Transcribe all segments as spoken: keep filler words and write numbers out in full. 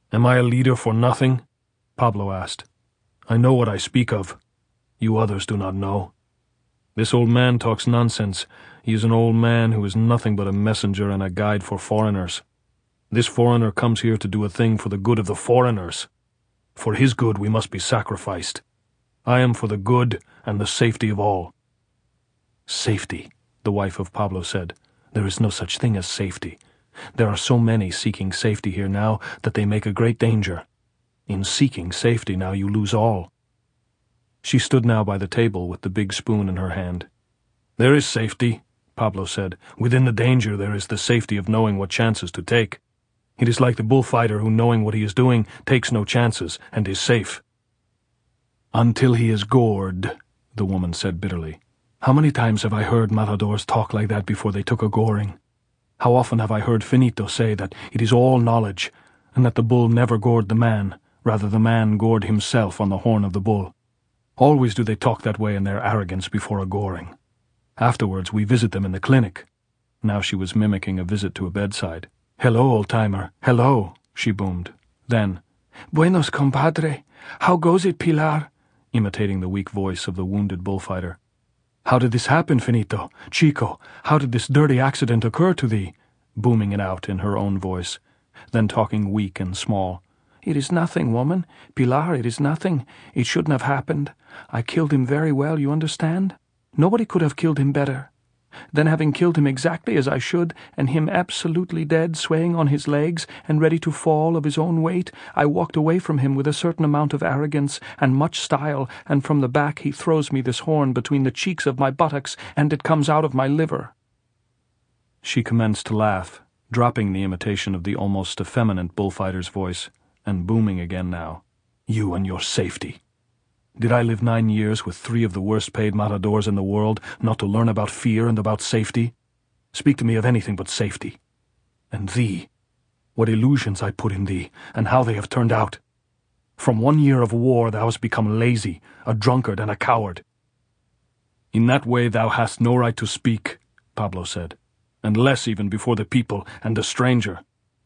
Am I a leader for nothing? Pablo asked. I know what I speak of. You others do not know. This old man talks nonsense. He is an old man who is nothing but a messenger and a guide for foreigners. This foreigner comes here to do a thing for the good of the foreigners. For his good we must be sacrificed. I am for the good and the safety of all. Safety, the wife of Pablo said. There is no such thing as safety. There are so many seeking safety here now that they make a great danger. In seeking safety now you lose all. She stood now by the table with the big spoon in her hand. There is safety, Pablo said. Within the danger there is the safety of knowing what chances to take. It is like the bullfighter who, knowing what he is doing, takes no chances and is safe. Until he is gored, the woman said bitterly. How many times have I heard matadors talk like that before they took a goring? How often have I heard Finito say that it is all knowledge, and that the bull never gored the man, rather the man gored himself on the horn of the bull. Always do they talk that way in their arrogance before a goring. Afterwards we visit them in the clinic. Now she was mimicking a visit to a bedside. Hello, old-timer, hello, she boomed. Then, Buenos, compadre. How goes it, Pilar? Imitating the weak voice of the wounded bullfighter. How did this happen, Finito? Chico, how did this dirty accident occur to thee? Booming it out in her own voice, then talking weak and small. It is nothing, woman. Pilar, it is nothing. It shouldn't have happened. I killed him very well, you understand? Nobody could have killed him better. Then, having killed him exactly as I should, and him absolutely dead, swaying on his legs, and ready to fall of his own weight, I walked away from him with a certain amount of arrogance and much style, and from the back he throws me this horn between the cheeks of my buttocks, and it comes out of my liver. She commenced to laugh, dropping the imitation of the almost effeminate bullfighter's voice, and booming again now. You and your safety. Did I live nine years with three of the worst-paid matadors in the world not to learn about fear and about safety? Speak to me of anything but safety. And thee, what illusions I put in thee, and how they have turned out. From one year of war thou hast become lazy, a drunkard and a coward. In that way thou hast no right to speak, Pablo said, and less even before the people and the stranger.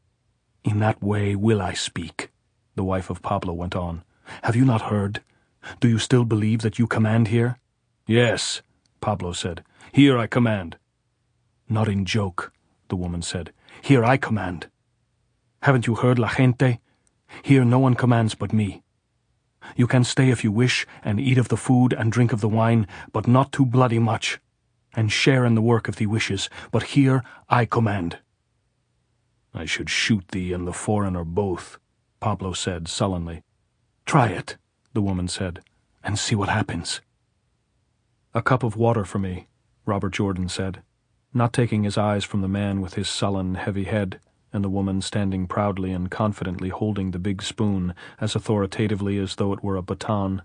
In that way will I speak, the wife of Pablo went on. Have you not heard? Do you still believe that you command here? Yes, Pablo said. Here I command. Not in joke, the woman said. Here I command. Haven't you heard, la gente? Here no one commands but me. You can stay if you wish, and eat of the food and drink of the wine, but not too bloody much, and share in the work if thee wishes, but here I command. I should shoot thee and the foreigner both, Pablo said sullenly. Try it, the woman said, and see what happens. A cup of water for me, Robert Jordan said, not taking his eyes from the man with his sullen, heavy head, and the woman standing proudly and confidently holding the big spoon as authoritatively as though it were a baton.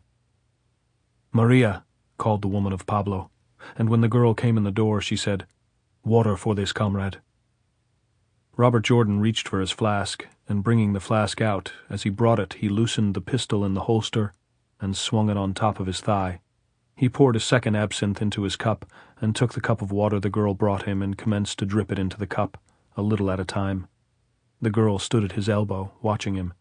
Maria, called the woman of Pablo, and when the girl came in the door she said, Water for this comrade. Robert Jordan reached for his flask, and bringing the flask out, as he brought it he loosened the pistol in the holster and swung it on top of his thigh. He poured a second absinthe into his cup, and took the cup of water the girl brought him and commenced to drip it into the cup, a little at a time. The girl stood at his elbow, watching him.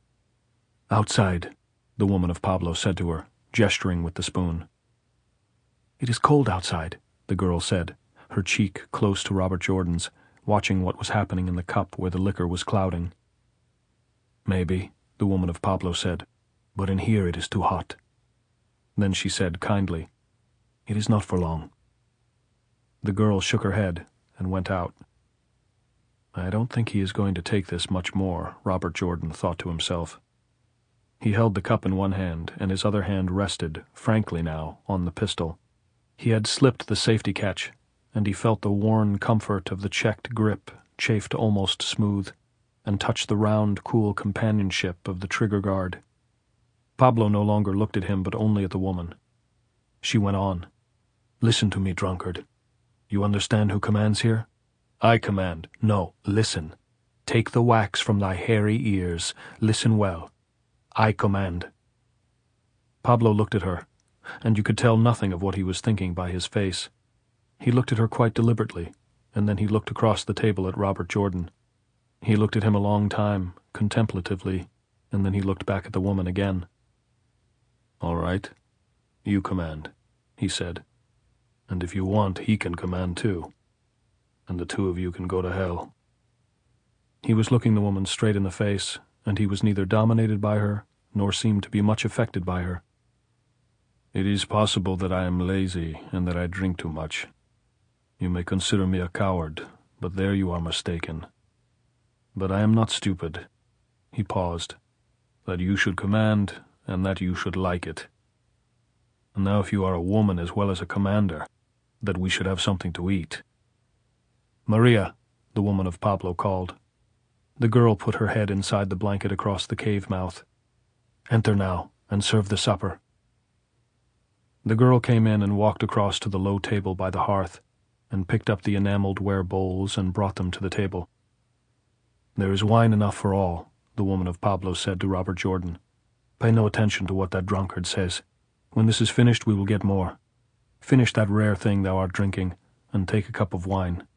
Outside, the woman of Pablo said to her, gesturing with the spoon. It is cold outside, the girl said, her cheek close to Robert Jordan's, watching what was happening in the cup where the liquor was clouding. Maybe, the woman of Pablo said, but in here it is too hot. Then she said kindly, It is not for long. The girl shook her head and went out. I don't think he is going to take this much more, Robert Jordan thought to himself. He held the cup in one hand, and his other hand rested, frankly now, on the pistol. He had slipped the safety catch, and he felt the worn comfort of the checked grip chafed almost smooth, and touched the round, cool companionship of the trigger guard. Pablo no longer looked at him but only at the woman. She went on. Listen to me, drunkard. You understand who commands here? I command. No, listen. Take the wax from thy hairy ears. Listen well. I command. Pablo looked at her, and you could tell nothing of what he was thinking by his face. He looked at her quite deliberately, and then he looked across the table at Robert Jordan. He looked at him a long time, contemplatively, and then he looked back at the woman again. "All right. You command," he said. "And if you want, he can command too. And the two of you can go to hell." He was looking the woman straight in the face, and he was neither dominated by her, nor seemed to be much affected by her. "It is possible that I am lazy and that I drink too much. You may consider me a coward, but there you are mistaken. But I am not stupid." He paused. "That you should command, and that you should like it. And now if you are a woman as well as a commander, that we should have something to eat." "Maria," the woman of Pablo called. The girl put her head inside the blanket across the cave mouth. "Enter now, and serve the supper." The girl came in and walked across to the low table by the hearth, and picked up the enameled ware bowls and brought them to the table. "There is wine enough for all," the woman of Pablo said to Robert Jordan. "Pay no attention to what that drunkard says. When this is finished we will get more. Finish that rare thing thou art drinking, and take a cup of wine."